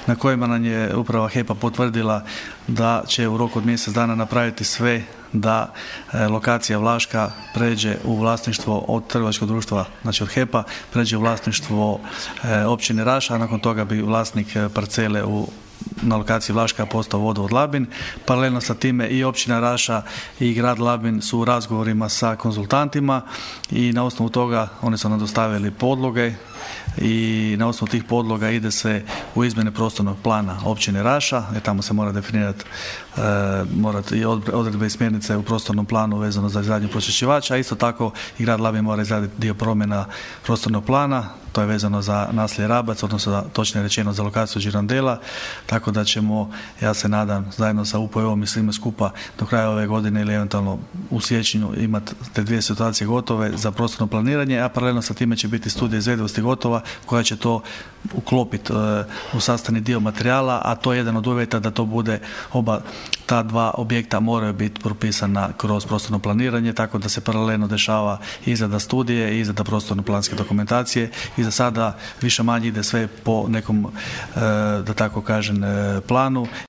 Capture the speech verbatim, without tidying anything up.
na kojima nam je uprava H E P-a potvrdila da će u roku od mjesec dana napraviti sve da lokacija Vlaška pređe u vlasništvo od trgovačkog društva, znači od H E P-a, pređe u vlasništvo općine Raša, a nakon toga bi vlasnik parcele u na lokaciji Vlaška postao vodovod Labin. Paralelno sa time i općina Raša i grad Labin su u razgovorima sa konzultantima i na osnovu toga oni su nam dostavili podloge i na osnovu tih podloga ide se u izmjene prostornog plana općine Raša, jer tamo se mora definirati e, mora i odredbe i smjernice u prostornom planu vezano za izgradnju pročišćivača, a isto tako i grad Labin mora izraditi dio promjena prostornog plana, to je vezano za naselje Rabac, odnosno za, točnije rečeno za lokaciju Žirondela, tako da ćemo, ja se nadam, zajedno sa U P O-om i svime skupa do kraja ove godine ili eventualno u siječnju imati te dvije situacije gotove za prostorno planiranje, a paralelno sa time će biti studija izvedivosti gotova koja će to uklopiti uh, u sastavni dio materijala, a to je jedan od uvjeta da to bude oba ta dva objekta moraju biti propisana kroz prostorno planiranje, tako da se paralelno dešava izrada studije i izrada prostorno planske dokumentacije i za sada više manje ide sve po nekom, uh, da tako kažem, uh, planu.